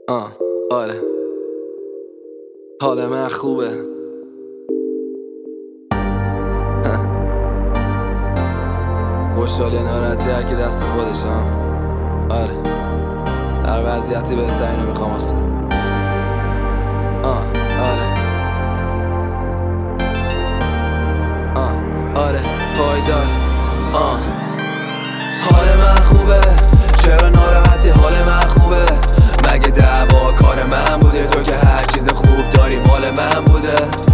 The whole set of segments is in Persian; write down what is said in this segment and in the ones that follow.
آره حال من خوبه. خوشحالی ناراحتی هر کی دست خودش. آره در وضعیتی بهتری نمیخوام اصلا. آره پایدار. حال من خوبه، چرا ناراحتی؟ حال من خوبه، مگه دعوا کار من بوده؟ تو که هر چیز خوب داری مال من بوده.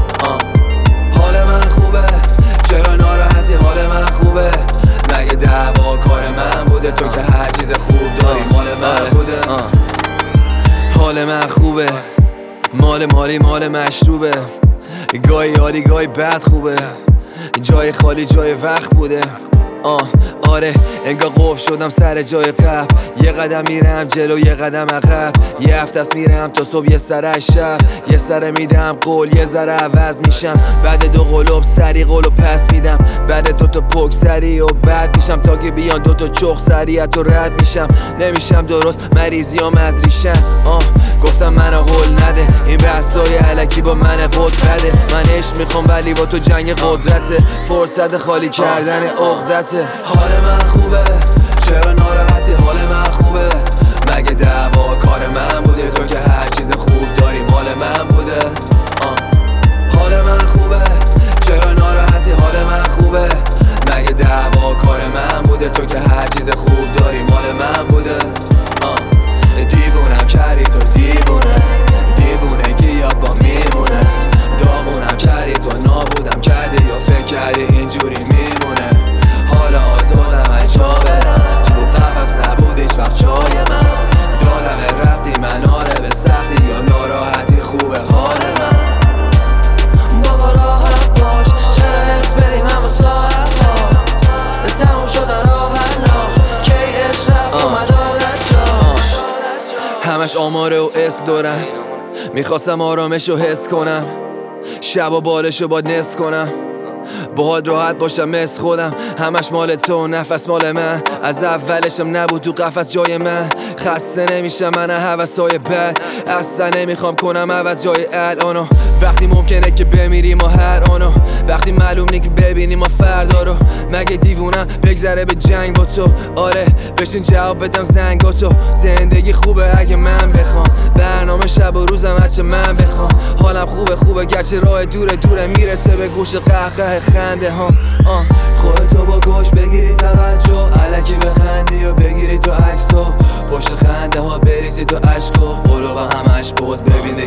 حال من خوبه، چرا ناراحتی؟ حال من خوبه، مگه دعوا کار من بوده؟ تو که هر چیز خوب داری مال من بوده. حال من خوبه، مال مشروبه، گاهی یاری گاهی بد خوبه، جای خالی جای وقت بوده. آره انگار قفل شدم سر جای قبل، یه قدم میرم جلو یه قدم عقب، یه هفته است میرم تا صبح یه سر از شب، یه سر میدم قول یه ذره عوض میشم، بعد دو قلوب سری قولو پس میدم، بعد دوتا پک سری و بعد میشم تا که بیان دوتا چخ سریعت و رد میشم، نمیشم درست مریضیام از ریشم. گفتم منو هول نده، این بحثای علکی با من قد بده، من عشق میخوام ولی با تو جنگ قدرته، فرصت خالی کردن عقدته. حال من خوبه، چرا ناراحتی؟ حال من خوبه، مگه دعوا کار من بوده؟ تو که هر چیز خوب داری مال من بوده. حال من خوبه، چرا ناراحتی؟ حال من خوبه، مگه دعوا کار من بوده؟ تو که هر چیز خوب داری مال من بوده. دیوونم کردی تو دیوونه که یاد با میمونه، داغونم کردی تو نابودم کردی یا فکر کردی اینجوری میمونه. حالا آزادم از جا برم، تو قفص نبود هیچ وقت جای من، دادم رفتی من آره به سختی یا ناراحتی خوبه حال من. بابا راحت باش، چرا حس بدیم همه ساعت ها، تموم شدن راحت ها، کی عشق رفت اومد عادت جاش. همش آماره و اسم دارم، میخواستم آرامش رو حس کنم، شب و بالش رو باید نصف کنم، باهات راحت باشم مثل خودم، همش مال تو نفس مال من، از اولشم نبود تو قفس جای من، خسته نمیشم من هوسای بد، اصلا نمیخوام کنم عوض جای الانو، وقتی ممکنه که بمیریم و هر آنو، وقتی معلوم نی که ببینیم ما فردا رو، مگه دیوونم بگذره به جنگ با تو؟ آره بشین جواب بدم زنگاتو، زندگی خوبه اگه من بخوام، برنامه شب و روزم هرچه من بخوام، حالم خوبه گرچه راه دوره میرسه به گوش قهقه خنده ها. خودتو با گوش بگیری توجه، الکی بخندی و بگیری تو عکسو، پشت خنده ها بریزی تو عشق و قلوبم همش باز، ببین